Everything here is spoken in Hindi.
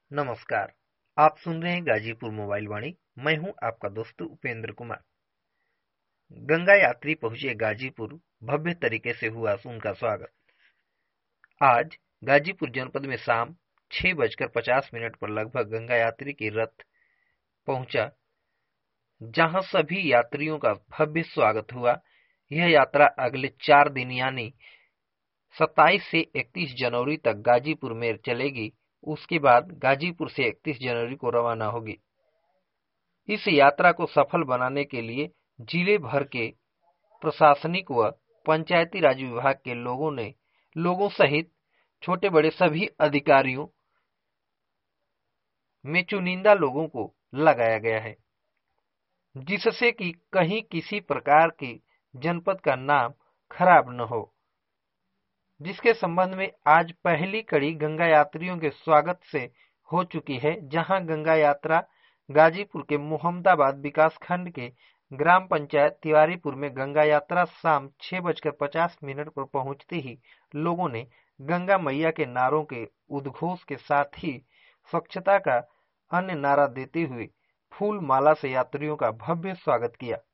नमस्कार। आप सुन रहे हैं गाजीपुर मोबाइल वाणी। मैं हूं आपका दोस्त उपेंद्र कुमार। गंगा यात्री पहुंचे गाजीपुर, भव्य तरीके से हुआ उनका स्वागत। आज गाजीपुर जनपद में शाम 6:50 पर लगभग गंगा यात्री की रथ पहुंचा, जहां सभी यात्रियों का भव्य स्वागत हुआ। यह यात्रा अगले 4 दिन यानी 27 से 31 जनवरी तक गाजीपुर में चलेगी। उसके बाद गाजीपुर से 31 जनवरी को रवाना होगी। इस यात्रा को सफल बनाने के लिए जिले भर के प्रशासनिक व पंचायती राज विभाग के लोगों सहित छोटे बड़े सभी अधिकारियों में चुनिंदा लोगों को लगाया गया है, जिससे कि कहीं किसी प्रकार की जनपद का नाम खराब न हो। जिसके संबंध में आज पहली कड़ी गंगा यात्रियों के स्वागत से हो चुकी है, जहां गंगा यात्रा गाजीपुर के मोहम्मदाबाद विकास खंड के ग्राम पंचायत तिवारीपुर में गंगा यात्रा शाम 6:50 पर पहुंचते ही लोगों ने गंगा मैया के नारों के उद्घोष के साथ ही स्वच्छता का अन्य नारा देते हुए फूल माला से यात्रियों का भव्य स्वागत किया।